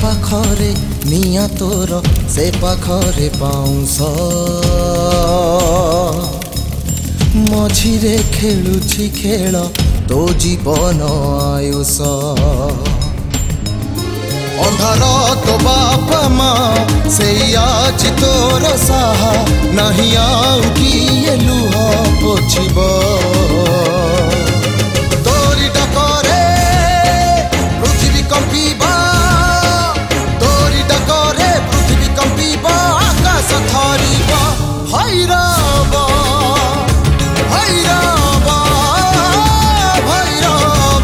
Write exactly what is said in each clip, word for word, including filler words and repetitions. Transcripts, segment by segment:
पाखरे निया तोर से पाखरे पाउंस मझिरे खेलुछि खेल तो जीवन आयुष अंधार तो बापा माँ से आज तोर साहा नहीं आउ किए लुह पोछिब तोरी डकरे पृथ्वी कंपीबा तोरी डकरे पृथ्वी कंपीबा आकाश थरीबा भैरव भैरव भैरव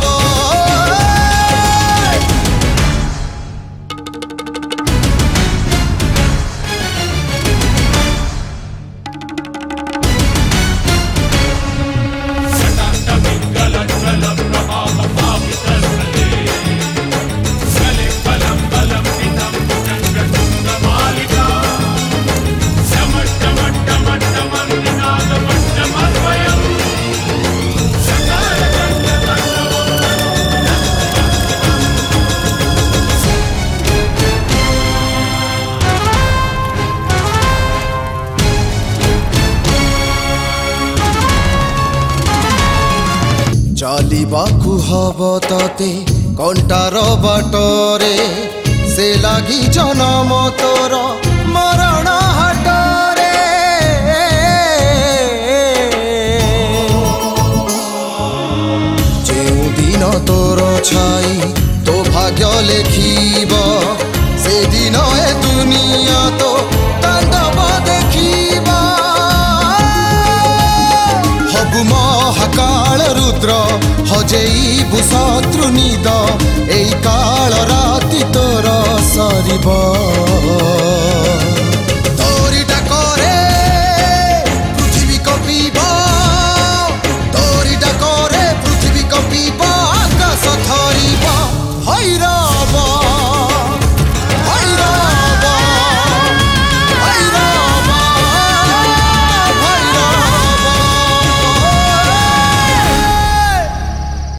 चलिबाकु हब तते कंटार बाटरे से लागी जनम तोर मरण हाटरे जेउ दिन तोर छाई तो भाग्य लेखिब से दिन ए दुनिया तो तांडव देखिबा हबु महाकाल रुद्र हजेई शत्रु निद एई काल राति